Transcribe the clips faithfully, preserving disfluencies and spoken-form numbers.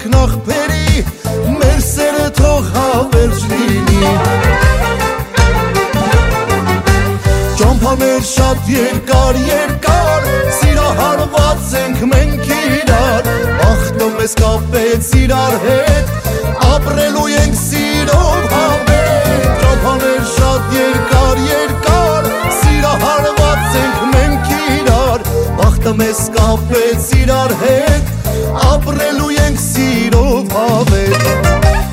ենք նախբերի, մեր սերը թող հավերժ լինի։ Ճամփաներ շատ երկար երկար, սիրահարված ենք մենք իրար, բախտը մեզ կապեց իրար հետ, ապրելու ենք սիրով հավետ։ Ճամփաներ շատ երկար երկար, սիրահարված ենք մենք իրար, բախտը մեզ կապեց իրար հետ, ապրելու ենք սիրով հավետ։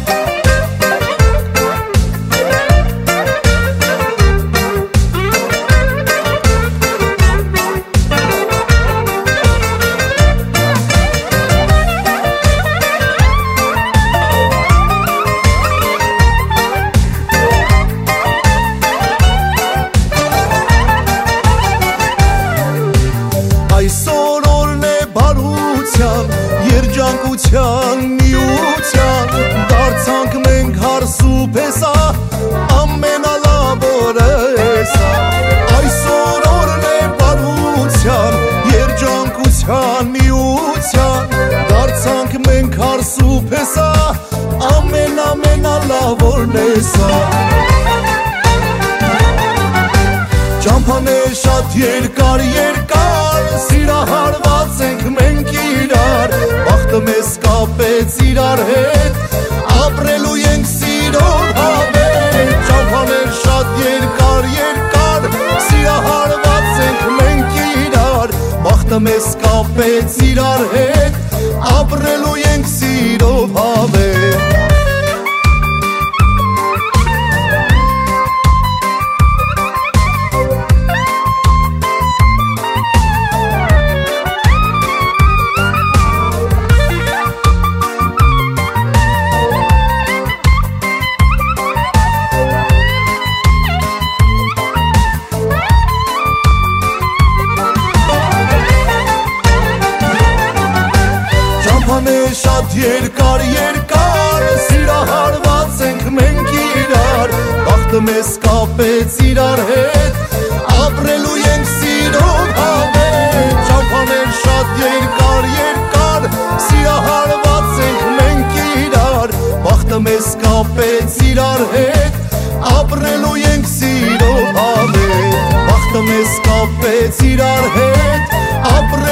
Այսօր օրն է բարության, երջանկության, միության, դարձանք մենք հարսու պես, ամենալավ օրը էսա։ Այսօր օրն է բարության, երջանկության, միության, դարձանք մենք հարսու պես, ամեն ամենալավ օրն էսա։ Ճամփաներ շատ երկար երկար, սիրահարված ենք մենք իրար, բախտը մեզ կապեց իրար հետ, ապրելու ենք սիրով հավետ։ Ճամփաներ շատ երկար երկար, սիրահարված ենք մենք իրար, բախտը մեզ կապեց իրար հետ, ապրելու ենք սիրով հավետ։ Ճամփաներ շատ երկար երկար, սիրահարված ենք մենք իրար, բախտը մեզ կապեց իրար հետ, ապրելու ենք սիրով հավետ։ Ճամփաներ շատ երկար երկար, սիրահարված ենք մենք իրար, բախտը մեզ կապեց իրար հետ, ապրելու ենք սիրով հավետ։ Բախտը մեզ կապեց իրար հետ, ապրելու